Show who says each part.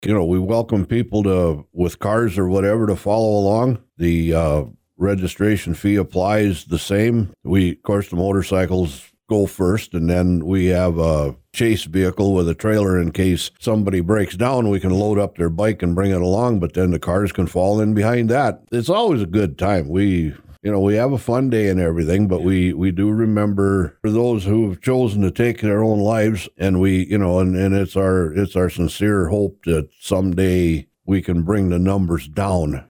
Speaker 1: We welcome people with cars or whatever to follow along. The registration fee applies the same. Of course, the motorcycles go first, and then we have a chase vehicle with a trailer in case somebody breaks down. We can load up their bike and bring it along, but then the cars can fall in behind that. It's always a good time. We have a fun day and everything, but we do remember for those who have chosen to take their own lives, and and it's our sincere hope that someday we can bring the numbers down.